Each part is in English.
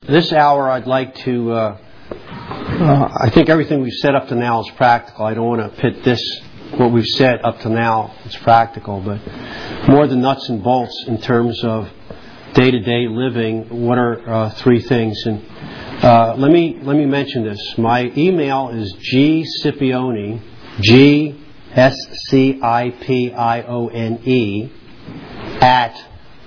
this hour I'd like to, I think everything we've said up to now is practical. I don't want to pit what we've said up to now, it's practical, but more the nuts and bolts in terms of day-to-day living. What are three things? And let me mention this. My email is gscipione, GSCIPIONE at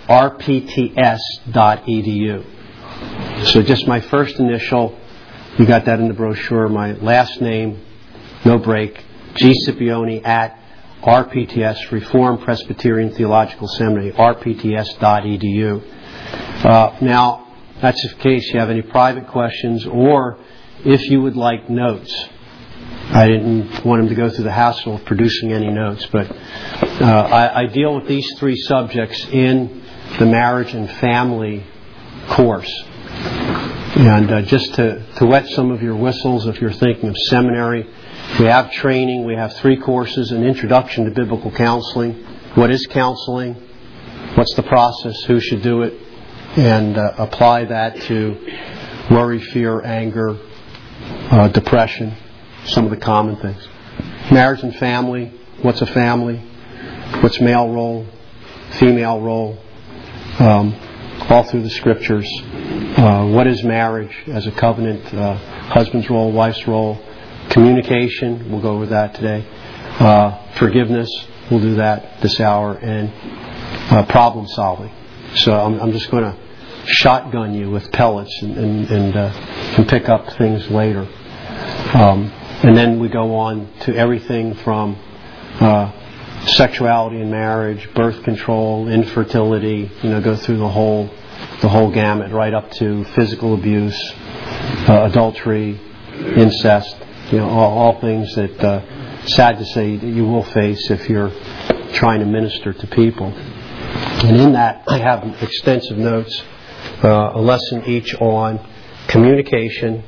rpts.edu. So just my first initial, you got that in the brochure, my last name, no break, gscipione at RPTS, Reformed Presbyterian Theological Seminary, rpts.edu. Now, that's in case you have any private questions or if you would like notes. I didn't want him to go through the hassle of producing any notes, but I deal with these three subjects in the marriage and family course. And just to wet some of your whistles, if you're thinking of seminary, we have training. We have 3 courses: an introduction to biblical counseling. What is counseling? What's the process? Who should do it? And apply that to worry, fear, anger, depression, some of the common things. Marriage and family. What's a family? What's male role? Female role? All through the scriptures. What is marriage as a covenant? Husband's role, wife's role. Communication, we'll go over that today. Forgiveness, we'll do that this hour. And problem solving. So I'm just going to shotgun you with pellets and can pick up things later. And then we go on to everything from sexuality in marriage, birth control, infertility, go through the whole gamut, right up to physical abuse, adultery, incest, all things that, sad to say, that you will face if you're trying to minister to people. And in that, I have extensive notes, a lesson each on communication,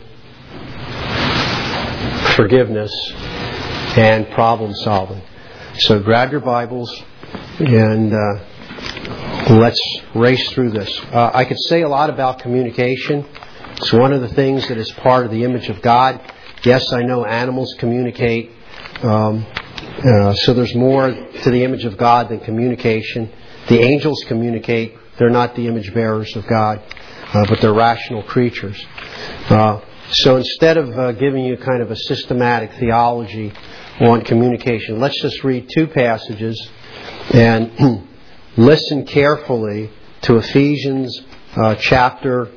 forgiveness, and problem solving. So grab your Bibles and let's race through this. I could say a lot about communication. It's one of the things that is part of the image of God. Yes, I know animals communicate. So there's more to the image of God than communication. The angels communicate. They're not the image bearers of God, but they're rational creatures. So instead of giving you kind of a systematic theology on communication, let's just read 2 passages and listen carefully to Ephesians chapter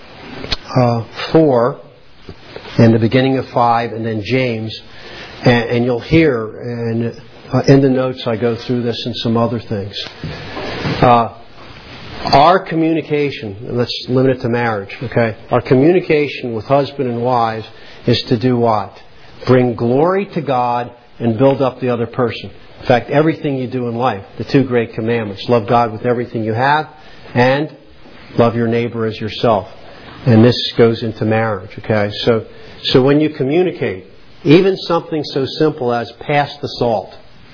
4 and the beginning of 5, and then James. And you'll hear, and in the notes I go through this and some other things. Our communication, let's limit it to marriage, okay? Our communication with husband and wives is to do what? Bring glory to God and build up the other person. In fact, everything you do in life, the 2 great commandments, love God with everything you have and love your neighbor as yourself. And this goes into marriage, okay? So when you communicate, even something so simple as pass the salt.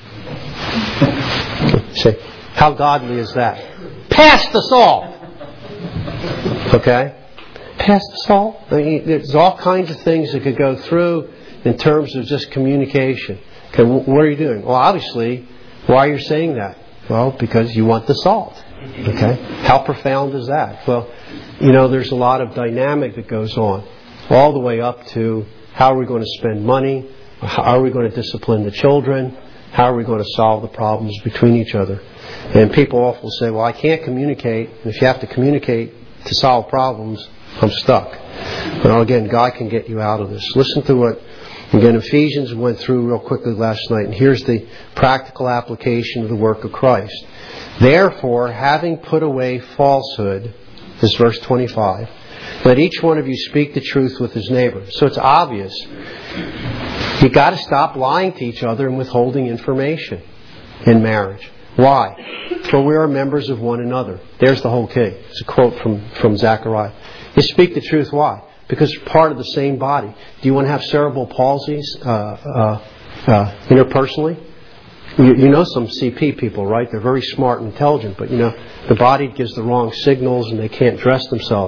Say, how godly is that? Pass the salt! Okay? Pass the salt? I mean, there's all kinds of things that could go through in terms of just communication. Okay, what are you doing? Well, obviously, why are you saying that? Well, because you want the salt. Okay? How profound is that? Well, there's a lot of dynamic that goes on. All the way up to how are we going to spend money? How are we going to discipline the children? How are we going to solve the problems between each other? And people often say, well, I can't communicate. And if you have to communicate to solve problems, I'm stuck. Well, again, God can get you out of this. Listen to what, again, Ephesians went through real quickly last night. And here's the practical application of the work of Christ. Therefore, having put away falsehood, this is verse 25, let each one of you speak the truth with his neighbor. So it's obvious. You've got to stop lying to each other and withholding information in marriage. Why? For we are members of one another. There's the whole key. It's a quote from Zechariah. You speak the truth. Why? Because you're part of the same body. Do you want to have cerebral palsies interpersonally? You know some CP people, right? They're very smart and intelligent, but the body gives the wrong signals and they can't dress themselves.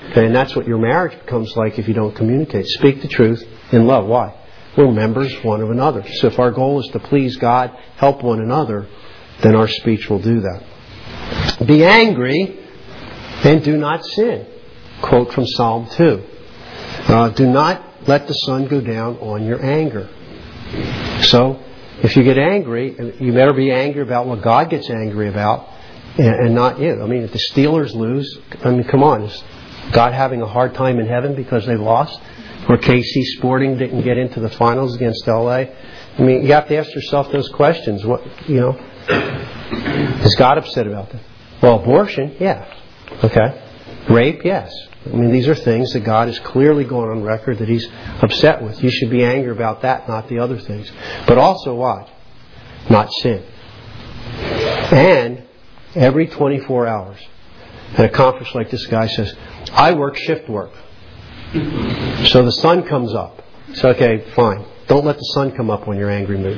Okay, and that's what your marriage becomes like if you don't communicate. Speak the truth in love. Why? We're members one of another. So if our goal is to please God, help one another, then our speech will do that. Be angry and do not sin. Quote from Psalm 2. Do not let the sun go down on your anger. So, if you get angry, you better be angry about what God gets angry about and not you. I mean, if the Steelers lose, I mean, come on. Is God having a hard time in heaven because they lost? Or KC Sporting didn't get into the finals against LA? I mean, you have to ask yourself those questions. What, is God upset about that? Well, abortion, yeah. Okay. Rape, yes. I mean, these are things that God has clearly gone on record that He's upset with. You should be angry about that, not the other things. But also what? Not sin. And every 24 hours, at a conference like this, guy says, I work shift work. So the sun comes up. It's okay, fine. Don't let the sun come up when you're angry mood.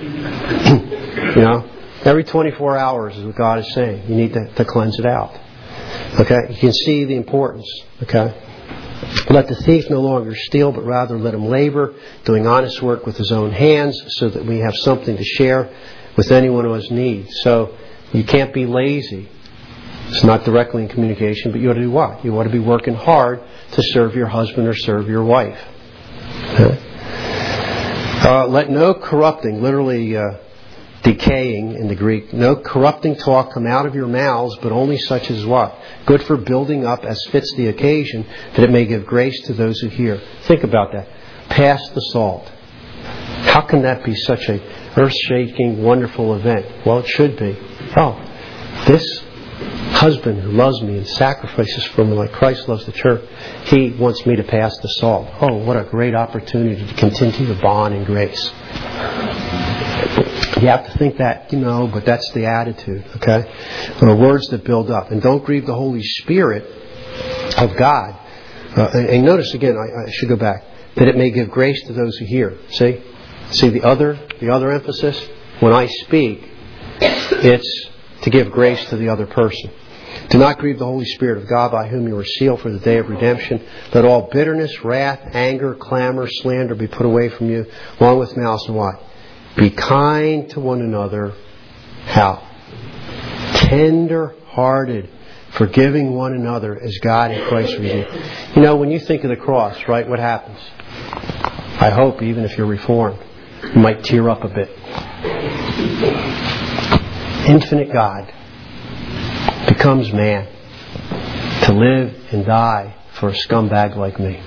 Every 24 hours is what God is saying. You need to cleanse it out. Okay? You can see the importance. Okay? Let the thief no longer steal, but rather let him labor, doing honest work with his own hands, so that we have something to share with anyone who has need. So you can't be lazy. It's not directly in communication, but you ought to do what? You ought to be working hard to serve your husband or serve your wife. Okay? Let no corrupting, literally decaying in the Greek, no corrupting talk come out of your mouths, but only such as what? Good for building up as fits the occasion, that it may give grace to those who hear. Think about that. Pass the salt. How can that be such a earth-shaking, wonderful event? Well, it should be. Oh, this husband who loves me and sacrifices for me like Christ loves the church, he wants me to pass the salt. Oh, what a great opportunity to continue the bond in grace. You have to think that, but that's the attitude, okay? Words that build up. And don't grieve the Holy Spirit of God. And notice again, I should go back, that it may give grace to those who hear. See the other emphasis? When I speak, it's to give grace to the other person. Do not grieve the Holy Spirit of God, by whom you are sealed for the day of redemption. Let all bitterness, wrath, anger, clamor, slander be put away from you, along with malice and what? Be kind to one another. How? Tender-hearted, forgiving one another as God in Christ forgave you. When you think of the cross, right, what happens? I hope, even if you're reformed, you might tear up a bit. Infinite God becomes man to live and die for a scumbag like me.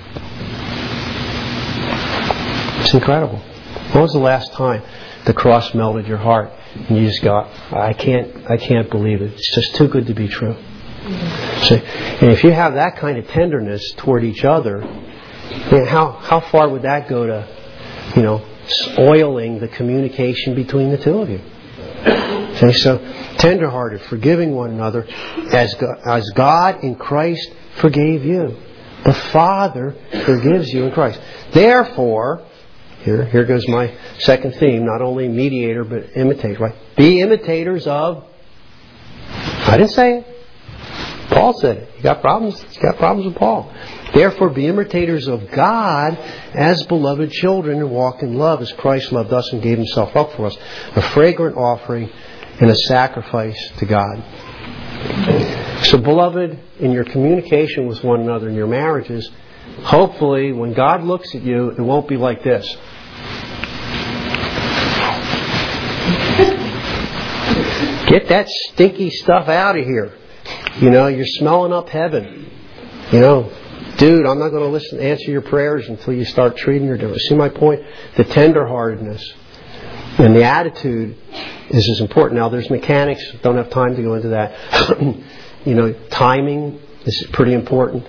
It's incredible. When was the last time the cross melted your heart and you just go, I can't believe it. It's just too good to be true. See? And if you have that kind of tenderness toward each other, how far would that go to, oiling the communication between the two of you? Okay, so tenderhearted, forgiving one another as God in Christ forgave you. The Father forgives you in Christ. Therefore, here goes my second theme, not only mediator but imitate, right? Be imitators of... I didn't say it. Paul said it. You got problems? You got problems with Paul. Therefore, be imitators of God as beloved children, and walk in love as Christ loved us and gave Himself up for us, a fragrant offering and a sacrifice to God. So, beloved, in your communication with one another in your marriages, hopefully, when God looks at you, it won't be like this. Get that stinky stuff out of here. You're smelling up heaven. Dude, I'm not going to answer your prayers until you start treating her different. See my point? The tenderheartedness and the attitude is as important. Now, there's mechanics. Don't have time to go into that. Timing is pretty important.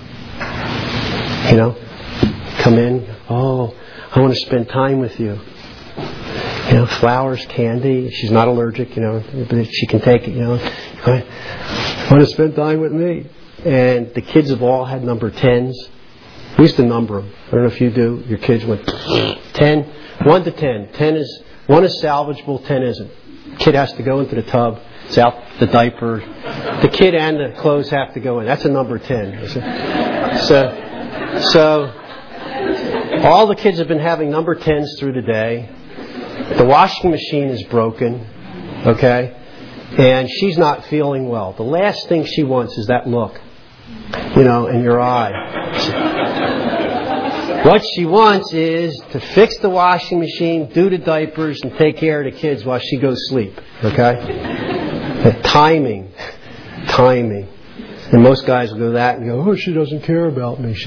Come in. Oh, I want to spend time with you. Flowers, candy. She's not allergic, but she can take it, I want to spend time with me. And the kids have all had number 10s. We used to number them. I don't know if you do. Your kids went 10, 1 to 10. 1 is salvageable, 10 isn't. Kid has to go into the tub It's out the diaper. The kid and the clothes have to go in. That's a number 10. So all the kids have been having number 10s through the day. The washing machine is broken. Okay? And she's not feeling well. The last thing she wants is that look, in your eye. What she wants is to fix the washing machine, do the diapers, and take care of the kids while she goes to sleep. Okay? The timing. And most guys will go that and go, oh, she doesn't care about me.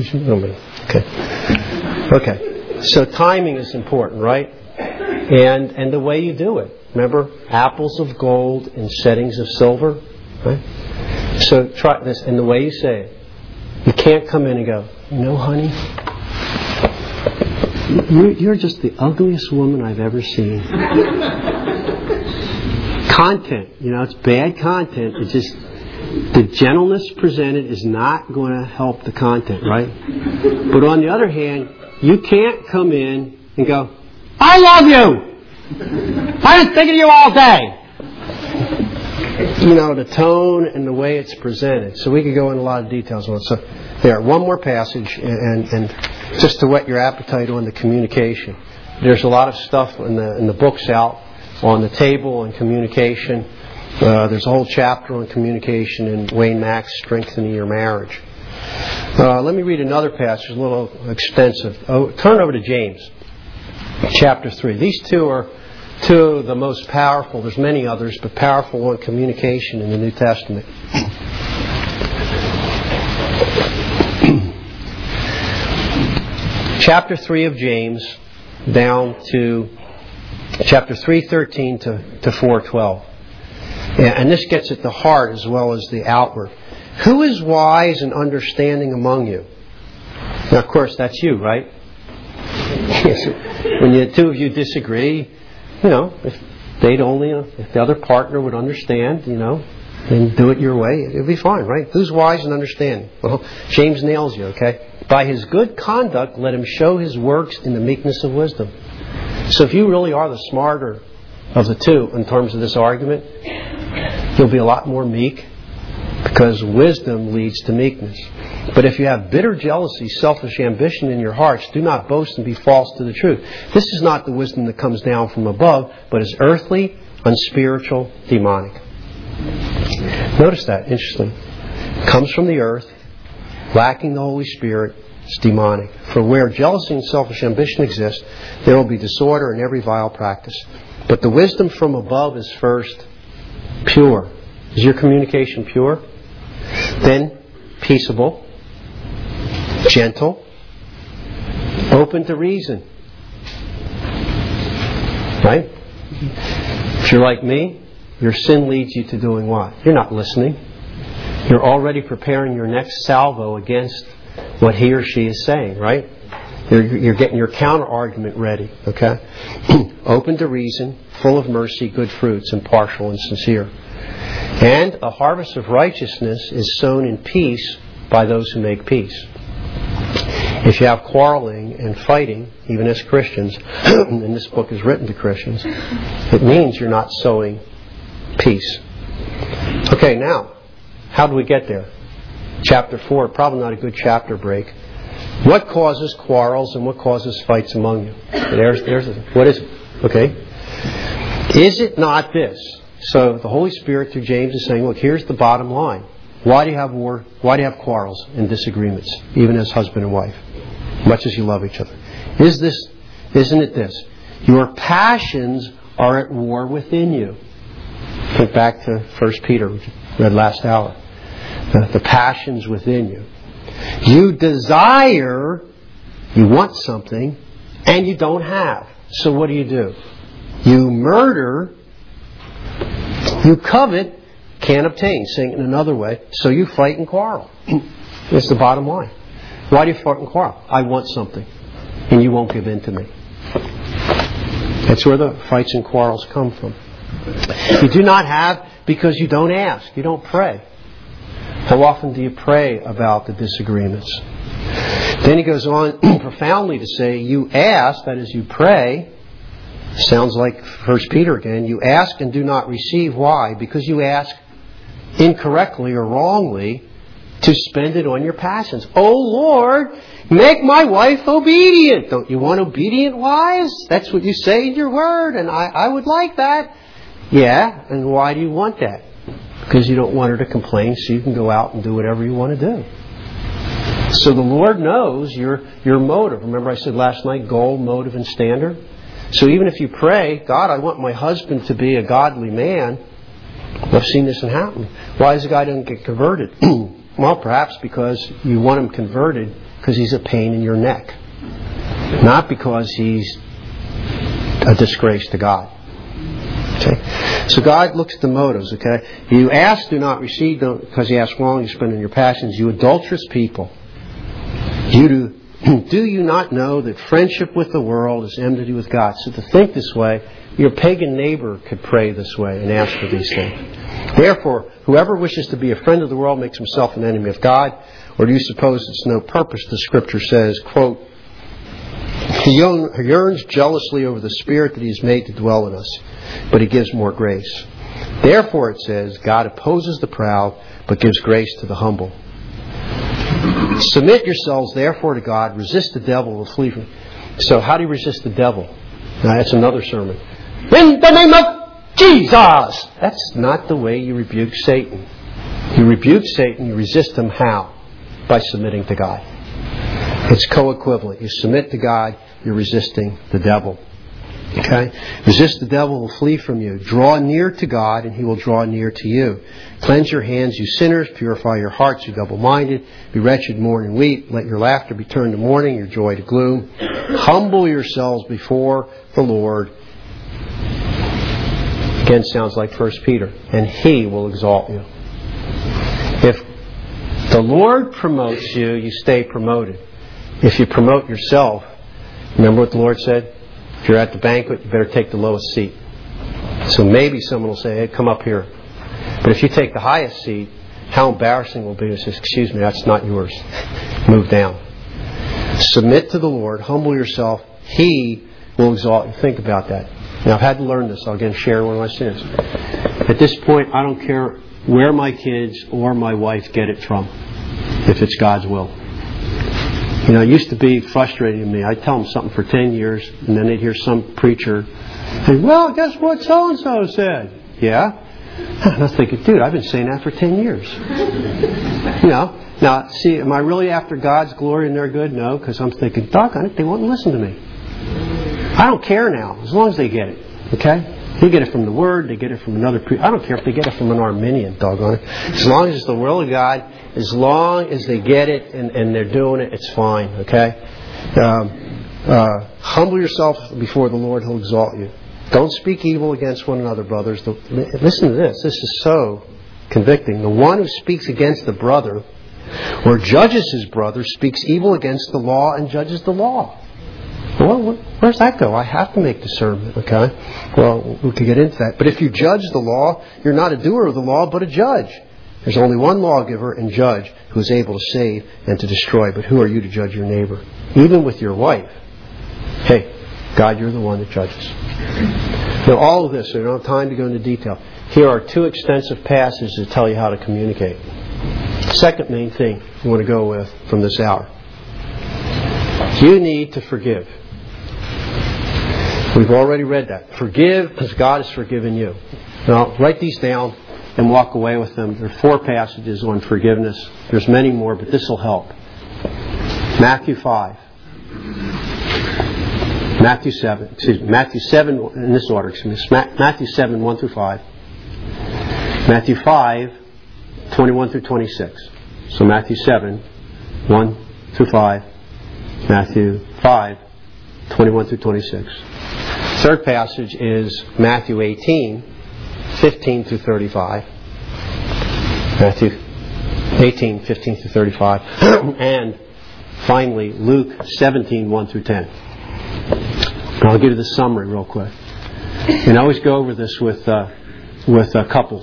Okay. So timing is important, right? And the way you do it. Remember, apples of gold in settings of silver. Right? So try this, and the way you say it. You can't come in and go, honey, you're just the ugliest woman I've ever seen. Content, it's bad content. It's just the gentleness presented is not going to help the content, right? But on the other hand, you can't come in and go, I love you! I've been thinking of you all day! The tone and the way it's presented. So we could go into a lot of details on it. So there, one more passage, and just to whet your appetite on the communication. There's a lot of stuff in the books out on the table on communication. There's a whole chapter on communication in Wayne Mack's Strengthening Your Marriage. Let me read another passage, a little extensive. Turn over to James, chapter 3. These two are two of the most powerful. There's many others, but powerful on communication in the New Testament. Chapter 3 of James, down to chapter 3:13 to 4:12. And this gets at the heart as well as the outward. Who is wise and understanding among you? Now, of course, that's you, right? When the two of you disagree, if the other partner would understand, then do it your way, it'll be fine, right? Who's wise and understanding? Well, James nails you, okay? By his good conduct, let him show his works in the meekness of wisdom. So if you really are the smarter of the two in terms of this argument, you'll be a lot more meek because wisdom leads to meekness. But if you have bitter jealousy, selfish ambition in your hearts, do not boast and be false to the truth. This is not the wisdom that comes down from above, but is earthly, unspiritual, demonic. Notice that, interesting. It comes from the earth, lacking the Holy Spirit, it's demonic. For where jealousy and selfish ambition exist, there will be disorder in every vile practice. But the wisdom from above is first pure. Is your communication pure? Then peaceable, gentle, open to reason. Right? If you're like me, your sin leads you to doing what? You're not listening. You're already preparing your next salvo against what he or she is saying, right? You're getting your counter argument ready, okay? Open to reason, full of mercy, good fruits, impartial and sincere. And a harvest of righteousness is sown in peace by those who make peace. If you have quarreling and fighting, even as Christians, and this book is written to Christians, it means you're not sowing peace. Okay, now, how do we get there? Chapter 4, probably not a good chapter break. What causes quarrels and what causes fights among you? What is it? Okay. Is it not this? So the Holy Spirit through James is saying, look, here's the bottom line. Why do you have war? Why do you have quarrels and disagreements, even as husband and wife, much as you love each other? Isn't it this? Your passions are at war within you. Think back to 1 Peter, which we read last hour. The passions within you. You desire, you want something, and you don't have. So what do? You murder, you covet, can't obtain. Saying it in another way, so you fight and quarrel. That's the bottom line. Why do you fight and quarrel? I want something, and you won't give in to me. That's where the fights and quarrels come from. You do not have because you don't ask. You don't pray. How often do you pray about the disagreements? Then he goes on profoundly to say, you ask, that is, you pray, Sounds like 1 Peter again. You ask and do not receive. Why? Because you ask incorrectly or wrongly to spend it on your passions. Oh Lord, make my wife obedient. Don't you want obedient wives? That's what you say in your word, and I would like that. Yeah, and why do you want that? Because you don't want her to complain so you can go out and do whatever you want to do. So the Lord knows your motive. Remember I said last night, goal, motive, and standard? So even if you pray, God, I want my husband to be a godly man, I've seen this happen. Why does the guy doesn't get converted? Well, perhaps because you want him converted because he's a pain in your neck. Not because he's a disgrace to God. Okay? So God looks at the motives. Okay? You ask, do not receive, because you ask wrong, you spend on your passions. You adulterous people. Do you not know that friendship with the world is enmity with God? So to think this way, your pagan neighbor could pray this way and ask for these things. Therefore, whoever wishes to be a friend of the world makes himself an enemy of God. Or do you suppose it's no purpose? The Scripture says, quote, He yearns jealously over the Spirit that He has made to dwell in us, but He gives more grace. Therefore, it says, God opposes the proud, but gives grace to the humble. Submit yourselves, therefore, to God. Resist the devil, will flee from you. So, how do you resist the devil? Now, that's another sermon. In the name of Jesus! That's not the way you rebuke Satan. You rebuke Satan, you resist him how? By submitting to God. It's co-equivalent. You submit to God, you're resisting the devil. Okay? Resist the devil, will flee from you. Draw near to God, and He will draw near to you. Cleanse your hands, you sinners. Purify your hearts, you double-minded. Be wretched, mourn, and weep. Let your laughter be turned to mourning, your joy to gloom. Humble yourselves before the Lord. Again, sounds like 1 Peter. And He will exalt you. If the Lord promotes you, you stay promoted. If you promote yourself, remember what the Lord said? If you're at the banquet, you better take the lowest seat. So maybe someone will say, hey, come up here. But if you take the highest seat, how embarrassing will it be to say, excuse me, that's not yours. Move down. Submit to the Lord. Humble yourself. He will exalt you. Think about that. Now, I've had to learn this. I'll again share one of my sins. At this point, I don't care where my kids or my wife get it from, if it's God's will. You know, it used to be frustrating to me. I'd tell them something for 10 years, and then they'd hear some preacher say, well, guess what so-and-so said? Yeah? And I was thinking, dude, I've been saying that for 10 years. You know? Now, see, am I really after God's glory and their good? No, because I'm thinking, doggone it, they won't listen to me. I don't care now, as long as they get it. Okay? They get it from the Word, they get it from another preacher. I don't care if they get it from an Arminian, doggone it. As long as it's the will of God, as long as they get it and they're doing it, it's fine, okay? Humble yourself before the Lord, He'll exalt you. Don't speak evil against one another, brothers. Listen to this. This is so convicting. The one who speaks against the brother or judges his brother speaks evil against the law and judges the law. Well, where's that go? I have to make discernment, okay? Well, we could get into that. But if you judge the law, you're not a doer of the law, but a judge. There's only one lawgiver and judge who is able to save and to destroy. But who are you to judge your neighbor? Even with your wife. Hey, God, you're the one that judges. Now, all of this, I don't have time to go into detail. Here are 2 extensive passages that tell you how to communicate. Second main thing you want to go with from this hour. You need to forgive. We've already read that. Forgive as God has forgiven you. Now, write these down and walk away with them. There are 4 passages on forgiveness. There's many more, but this will help. Matthew 5. Matthew 7, in this order, Matthew 7, 1 through 5. Matthew 5, 21 through 26. So Matthew 7, 1 through 5. Matthew 5, 21 through 26. Third passage is Matthew 18, 15 through 35. Matthew 18, 15 through 35. And finally, Luke 17, 1 through 10. I'll give you the summary real quick. And I always go over this with couples.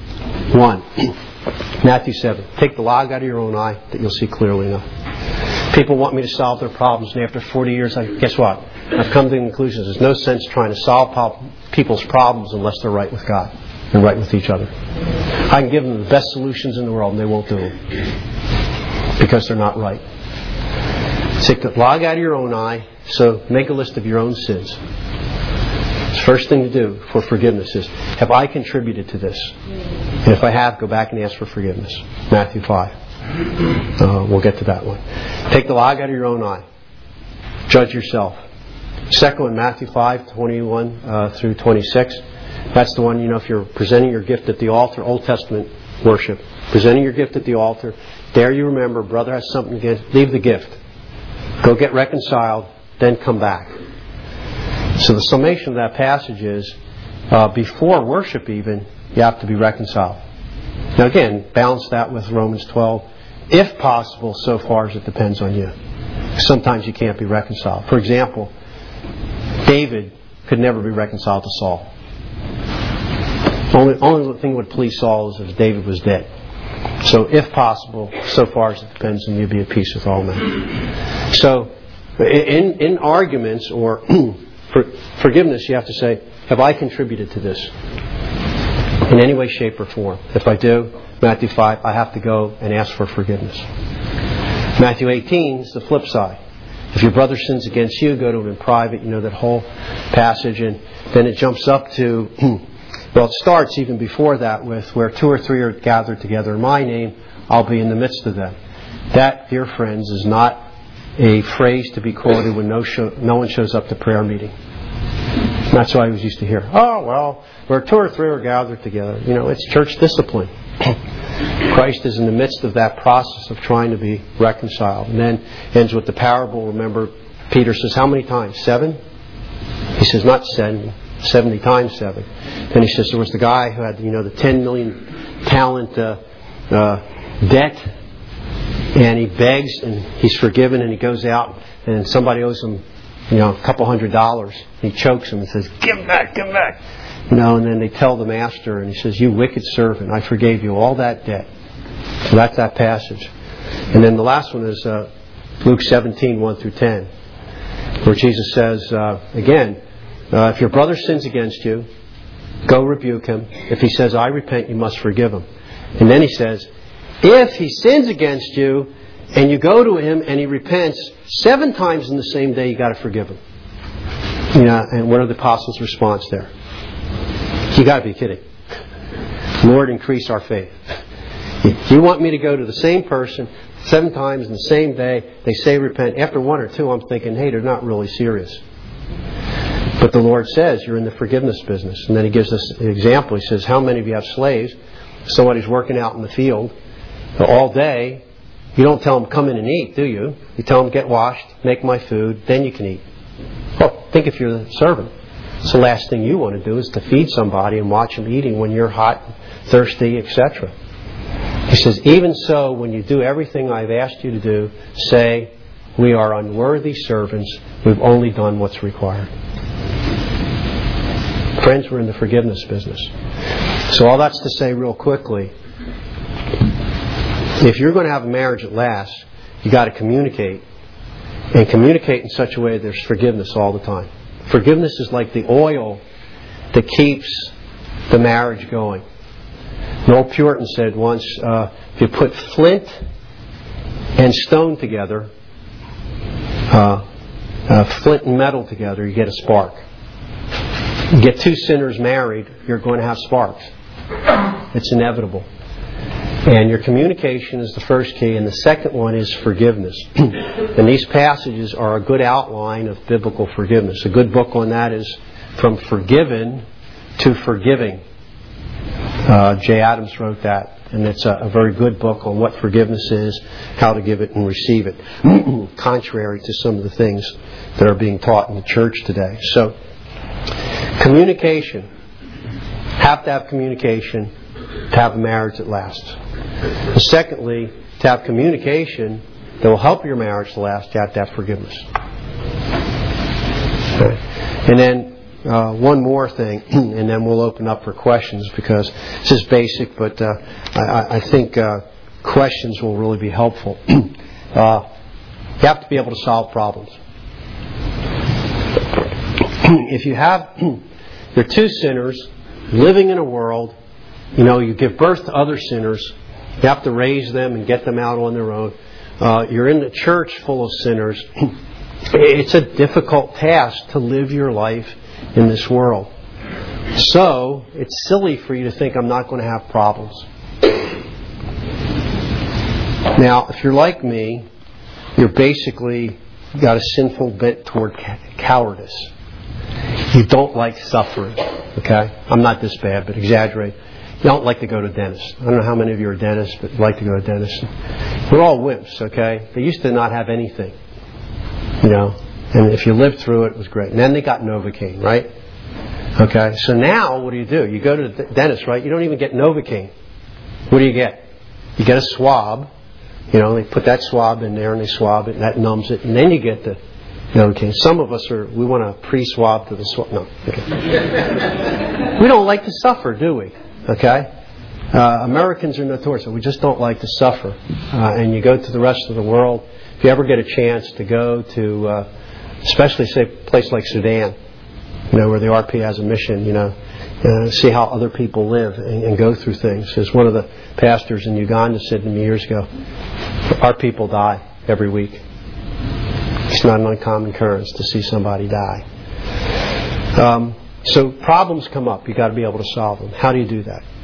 1. Matthew 7. Take the log out of your own eye that you'll see clearly enough. People want me to solve their problems, and after 40 years, guess what? I've come to the conclusion there's no sense trying to solve people's problems unless they're right with God and right with each other. I can give them the best solutions in the world, and they won't do them because they're not right. Take the log out of your own eye, so make a list of your own sins. The first thing to do for forgiveness is, have I contributed to this? And if I have, go back and ask for forgiveness. Matthew 5. We'll get to that one. Take the log out of your own eye. Judge yourself. Second one, Matthew 5:21 through 26. That's the one, if you're presenting your gift at the altar, Old Testament worship, presenting your gift at the altar, there you remember, brother has something against, leave the gift. Go get reconciled, then come back. So the summation of that passage is, before worship even, you have to be reconciled. Now again, balance that with Romans 12. If possible, so far as it depends on you. Sometimes you can't be reconciled. For example, David could never be reconciled to Saul. Only thing that would please Saul is if David was dead. So if possible, so far as it depends on you, be at peace with all men. So in arguments or for forgiveness, you have to say, have I contributed to this in any way, shape, or form? If I do, Matthew 5, I have to go and ask for forgiveness. Matthew 18 is the flip side. If your brother sins against you, go to him in private. You know that whole passage. And then it jumps up to, well, it starts even before that with, where 2 or 3 are gathered together in my name, I'll be in the midst of them. That, dear friends, is not a phrase to be quoted when no one shows up to prayer meeting. That's what I was used to hear. Oh, well, where 2 or 3 are gathered together. It's church discipline. Christ is in the midst of that process of trying to be reconciled. And then ends with the parable. Remember, Peter says, how many times? 7? He says, not 7, 70 times 7. Then he says, there was the guy who had, the 10 million talent debt. And he begs and he's forgiven, and he goes out and somebody owes him, a couple $100. He chokes him and says, give him back, give him back. And then they tell the master, and he says, you wicked servant, I forgave you all that debt. So that's that passage. And then the last one is Luke 17, 1 through 10, where Jesus says, again, if your brother sins against you, go rebuke him. If he says, I repent, you must forgive him. And then he says, if he sins against you, and you go to him and he repents 7 times in the same day, you got to forgive him. And what are the apostles' response there? You got to be kidding. Lord, increase our faith. You want me to go to the same person 7 times in the same day, they say repent. After 1 or 2, I'm thinking, hey, they're not really serious. But the Lord says you're in the forgiveness business. And then He gives us an example. He says, how many of you have slaves? Somebody's working out in the field all day. You don't tell them, come in and eat, do you? You tell them, get washed, make my food, then you can eat. Well, think if you're the servant. It's the last thing you want to do is to feed somebody and watch them eating when you're hot, thirsty, etc. He says, even so, when you do everything I've asked you to do, say, we are unworthy servants. We've only done what's required. Friends, we're in the forgiveness business. So all that's to say real quickly, if you're going to have a marriage that lasts, you got to communicate. And communicate in such a way that there's forgiveness all the time. Forgiveness is like the oil that keeps the marriage going. An old Puritan said once, if you put flint and stone together, flint and metal together, you get a spark. You get 2 sinners married, you're going to have sparks. It's inevitable. And your communication is the first key, and the second one is forgiveness. And these passages are a good outline of biblical forgiveness. A good book on that is From Forgiven to Forgiving. Jay Adams wrote that, and it's a very good book on what forgiveness is, how to give it and receive it, contrary to some of the things that are being taught in the church today. So, communication. Have to have communication to have a marriage that lasts. And secondly, to have communication that will help your marriage to last, you have to have forgiveness. Okay. And then one more thing, and then we'll open up for questions, because this is basic, but I think questions will really be helpful. You have to be able to solve problems. If you have, you're two sinners living in a world, you give birth to other sinners. You have to raise them and get them out on their own. You're in a church full of sinners. It's a difficult task to live your life in this world. So, it's silly for you to think I'm not going to have problems. Now, if you're like me, you're basically got a sinful bent toward cowardice. You don't like suffering. Okay? I'm not this bad, but exaggerate. You don't like to go to dentists. I don't know how many of you are dentists, but like to go to dentists. We're all wimps, okay? They used to not have anything. And if you lived through it, it was great. And then they got Novocaine, right? Okay, so now what do? You go to the dentist, right? You don't even get Novocaine. What do you get? You get a swab. They put that swab in there and they swab it and that numbs it. And then you get the Novocaine. Some of us we want a pre-swab to the swab. No. Okay. We don't like to suffer, do we? Okay? Americans are notorious. We just don't like to suffer. And you go to the rest of the world. If you ever get a chance to go to, especially say a place like Sudan, where the RP has a mission, see how other people live and go through things. As one of the pastors in Uganda said to me years ago, our people die every week. It's not an uncommon occurrence to see somebody die. So problems come up. You've got to be able to solve them. How do you do that?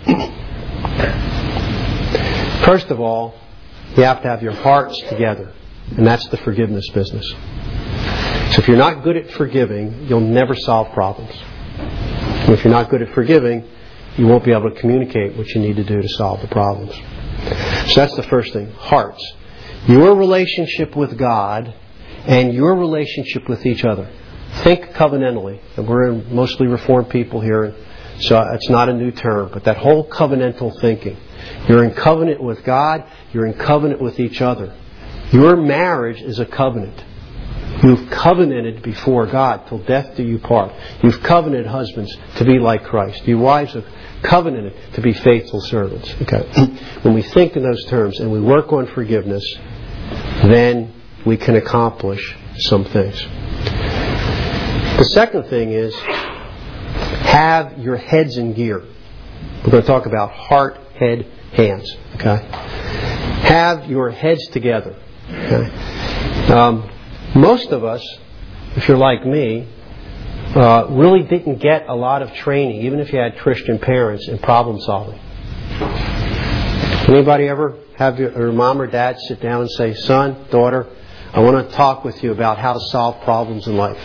First of all, you have to have your hearts together. And that's the forgiveness business. So if you're not good at forgiving, you'll never solve problems. And if you're not good at forgiving, you won't be able to communicate what you need to do to solve the problems. So that's the first thing. Hearts. Your relationship with God and your relationship with each other. Think covenantally. And we're mostly Reformed people here, so it's not a new term, but that whole covenantal thinking. You're in covenant with God, you're in covenant with each other. Your marriage is a covenant. You've covenanted before God till death do you part. You've covenanted, husbands, to be like Christ. You wives have covenanted to be faithful servants. Okay. When we think in those terms and we work on forgiveness, then we can accomplish some things. The second thing is have your heads in gear. We're going to talk about heart, head, hands. Okay. Have your heads together. Okay. Most of us, if you're like me, really didn't get a lot of training, even if you had Christian parents, in problem solving. Anybody ever have your mom or dad sit down and say, "Son, daughter, I want to talk with you about how to solve problems in life"?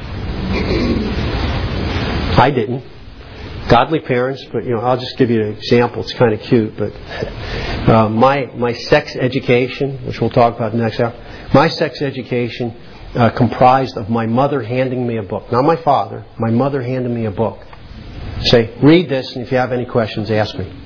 I didn't. Godly parents, but I'll just give you an example. It's kind of cute, but my sex education, which we'll talk about next hour, my sex education comprised of my mother handing me a book. Not my father. My mother handed me a book. Say, read this, and if you have any questions, ask me.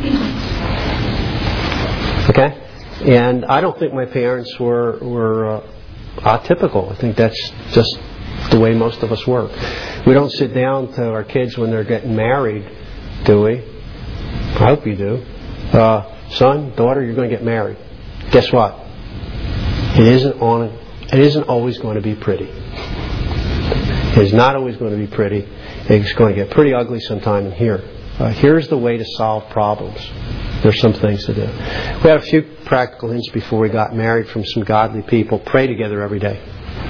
Okay? And I don't think my parents were atypical. I think that's just the way most of us work. We don't sit down to our kids when they're getting married, do we? I hope you do. Son, daughter, you're going to get married. Guess what? It isn't always going to be pretty. It is not always going to be pretty. It's going to get pretty ugly sometime in here. Here's the way to solve problems. There's some things to do. We had a few practical hints before we got married from some godly people. Pray together every day.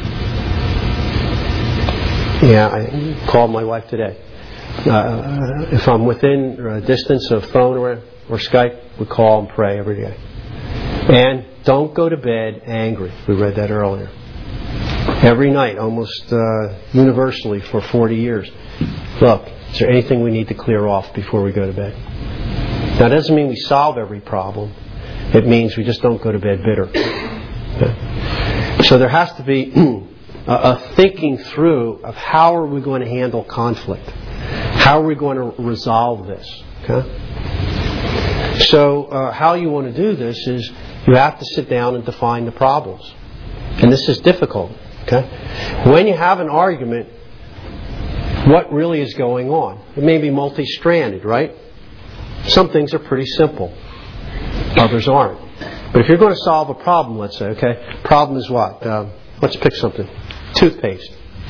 Yeah, I called my wife today. If I'm within a distance of phone or Skype, we call and pray every day. And don't go to bed angry. We read that earlier. Every night, almost universally for 40 years. Look, is there anything we need to clear off before we go to bed? Now, that doesn't mean we solve every problem. It means we just don't go to bed bitter. Okay? So there has to be a thinking through of how are we going to handle conflict? How are we going to resolve this? Okay? So how you want to do this is you have to sit down and define the problems. And this is difficult. Okay? When you have an argument, what really is going on? It may be multi-stranded, right? Some things are pretty simple. Others aren't. But if you're going to solve a problem, let's say, okay, problem is what? Let's pick something. Toothpaste.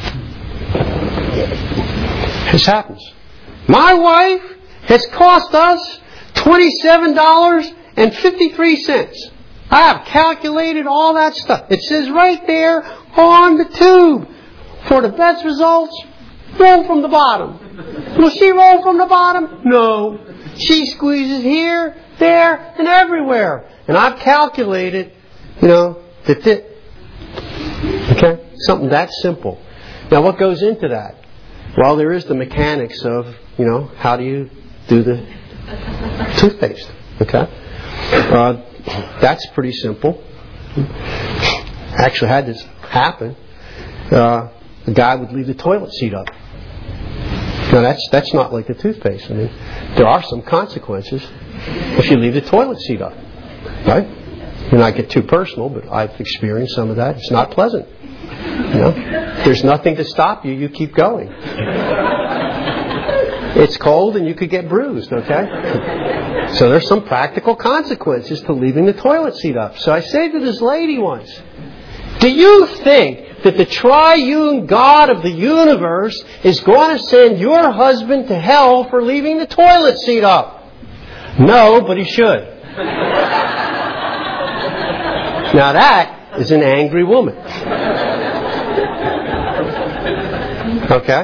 This happens. My wife has cost us $27.53. I have calculated all that stuff. It says right there on the tube. For the best results, roll from the bottom. Will she roll from the bottom? No. She squeezes here, there, and everywhere. And I've calculated, okay, something that simple. Now what goes into that? Well, there is the mechanics of, how do you do the toothpaste, okay? That's pretty simple. Actually had this happen. The guy would leave the toilet seat up. Now that's not like the toothpaste. I mean, there are some consequences if you leave the toilet seat up, right? And I get too personal, but I've experienced some of that. It's not pleasant. There's nothing to stop you. You keep going. It's cold and you could get bruised, okay? So there's some practical consequences to leaving the toilet seat up. So I say to this lady once, do you think that the triune God of the universe is going to send your husband to hell for leaving the toilet seat up? No, but he should. Now that is an angry woman. Okay?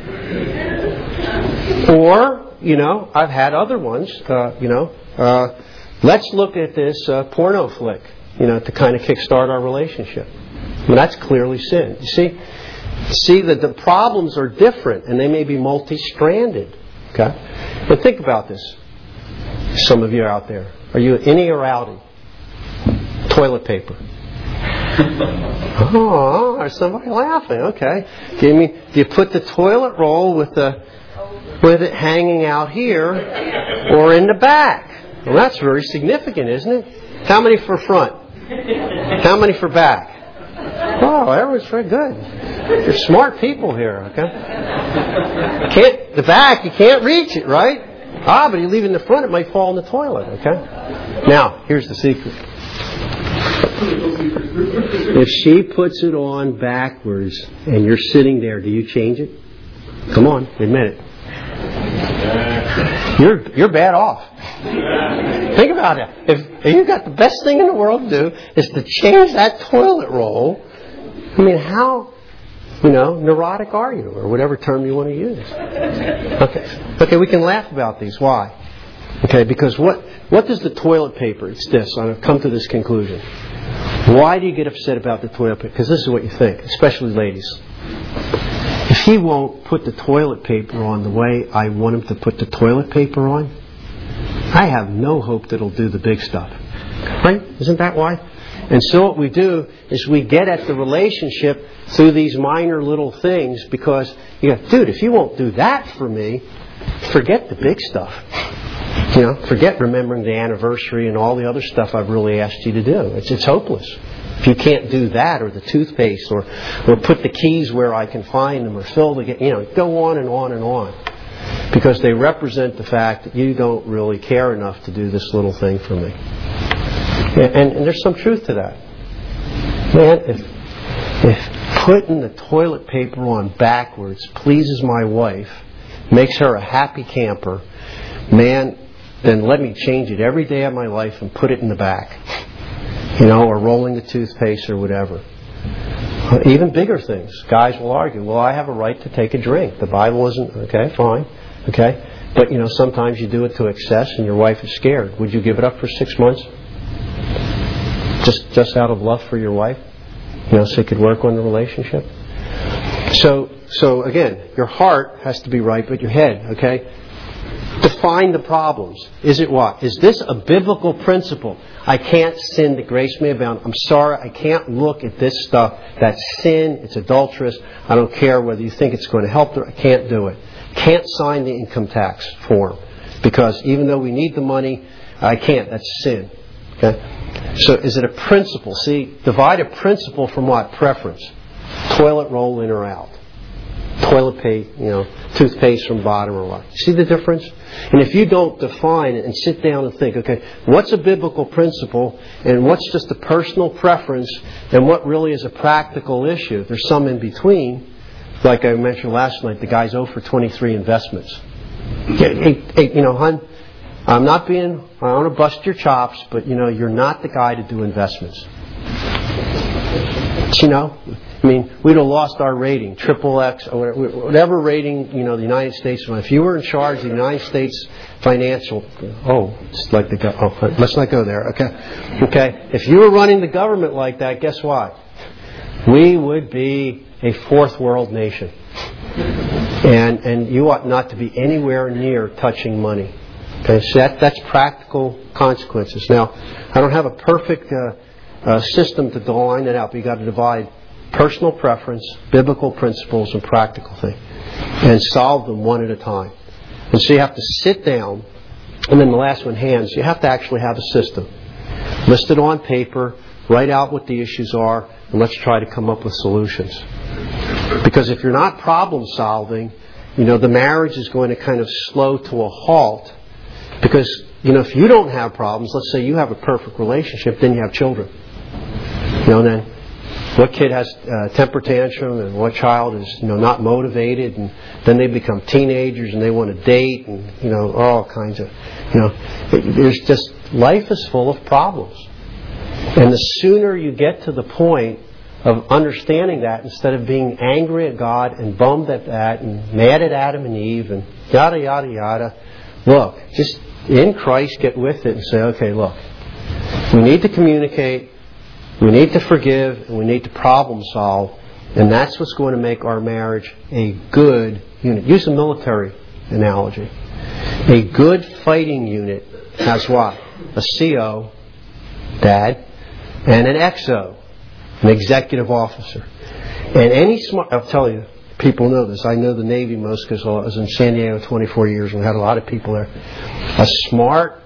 Or, I've had other ones, let's look at this porno flick, to kind of kickstart our relationship. Well, that's clearly sin. You see that the problems are different and they may be multi-stranded. Okay? But think about this. Some of you out there. Are you innie or outie? Toilet paper. Oh, there's somebody laughing. Okay. Do you put the toilet roll with it hanging out here or in the back? Well, that's very significant, isn't it? How many for front? How many for back? Oh, everyone's very good. You're smart people here, okay? The back, you can't reach it, right? But you leave it in the front, it might fall in the toilet, okay? Now, here's the secret. If she puts it on backwards and you're sitting there, do you change it? Come on, admit it. You're bad off. Think about it. If you've got the best thing in the world to do is to change that toilet roll, I mean, how, neurotic are you? Or whatever term you want to use. Okay, we can laugh about these. Why? Okay, because what does the toilet paper, it's this, I've come to this conclusion. Why do you get upset about the toilet paper? Because this is what you think, especially ladies. If he won't put the toilet paper on the way I want him to put the toilet paper on, I have no hope that he'll do the big stuff. Right? Isn't that why? And so what we do is we get at the relationship through these minor little things because, dude, if you won't do that for me, forget the big stuff. Forget remembering the anniversary and all the other stuff I've really asked you to do. It's hopeless. If you can't do that, or the toothpaste, or put the keys where I can find them, or fill the, go on and on and on. Because they represent the fact that you don't really care enough to do this little thing for me. And there's some truth to that. Man, if putting the toilet paper on backwards pleases my wife, makes her a happy camper, man, then let me change it every day of my life and put it in the back. Or rolling the toothpaste or whatever. Even bigger things. Guys will argue, well, I have a right to take a drink. The Bible isn't, okay, fine. Okay? But, sometimes you do it to excess and your wife is scared. Would you give it up for 6 months? Just out of love for your wife? So it could work on the relationship? So again, your heart has to be right, but your head, okay? Define the problems. Is it what? Is this a biblical principle? I can't sin that grace may abound. I'm sorry, I can't look at this stuff. That's sin. It's adulterous. I don't care whether you think it's going to help. I can't do it. Can't sign the income tax form because even though we need the money, I can't. That's sin. Okay. So is it a principle? See, divide a principle from what? Preference. Toilet roll in or out. toilet paste, toothpaste from bottom or what. See the difference? And if you don't define it and sit down and think, okay, what's a biblical principle and what's just a personal preference and what really is a practical issue? There's some in between. Like I mentioned last night, the guy's 0 for 23 investments. Hey, hon, I don't want to bust your chops, but you're not the guy to do investments. We'd have lost our rating, XXX, or whatever rating, the United States. If you were in charge of the United States financial, let's not go there, okay? If you were running the government like that, guess what? We would be a fourth world nation. And you ought not to be anywhere near touching money. Okay, so that's practical consequences. Now, I don't have a perfect system to line it out, but you've got to divide personal preference, biblical principles, and practical thing, and solve them one at a time. And so you have to sit down, and then the last one, hands. You have to actually have a system. List it on paper, write out what the issues are, and let's try to come up with solutions. Because if you're not problem solving, the marriage is going to kind of slow to a halt. Because, if you don't have problems, let's say you have a perfect relationship, then you have children. And then what kid has temper tantrum and what child is, not motivated, and then they become teenagers and they want to date and, all kinds of, there's just, life is full of problems. And the sooner you get to the point of understanding that, instead of being angry at God and bummed at that and mad at Adam and Eve and yada, yada, yada, look, just in Christ get with it and say, okay, look, we need to communicate, we need to forgive, and we need to problem solve, and that's what's going to make our marriage a good unit. Use a military analogy. A good fighting unit has what? A CO, Dad, and an XO, an executive officer. And any smart, I'll tell you, people know this. I know the Navy most because I was in San Diego 24 years and we had a lot of people there. A smart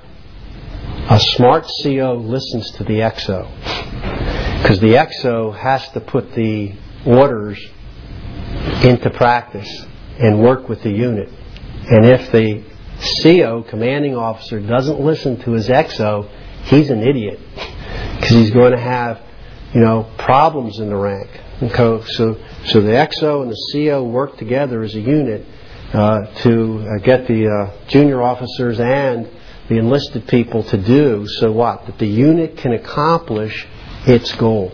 CO listens to the XO because the XO has to put the orders into practice and work with the unit. And if the CO, commanding officer, doesn't listen to his XO, he's an idiot because he's going to have problems in the rank. Okay, so the XO and the CO work together as a unit to get the junior officers and the enlisted people to do so what? That the unit can accomplish its goal.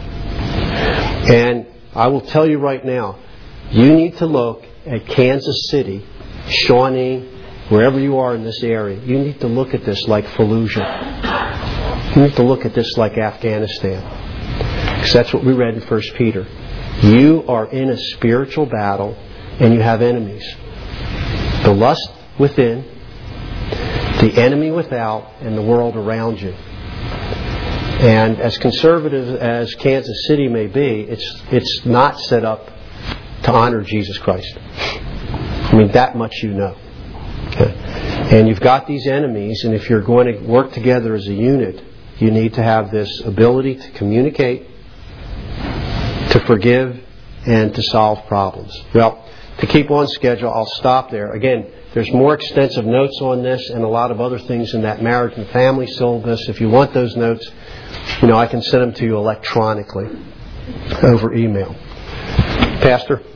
And I will tell you right now, you need to look at Kansas City, Shawnee, wherever you are in this area. You need to look at this like Fallujah. You need to look at this like Afghanistan. Because that's what we read in 1 Peter. You are in a spiritual battle and you have enemies. The lust within, the enemy without, and the world around you. And as conservative as Kansas City may be, it's not set up to honor Jesus Christ. That much you know. Okay. And you've got these enemies, and if you're going to work together as a unit, you need to have this ability to communicate, to forgive, and to solve problems. Well, to keep on schedule, I'll stop there. Again, there's more extensive notes on this and a lot of other things in that marriage and family syllabus. If you want those notes, I can send them to you electronically over email. Pastor?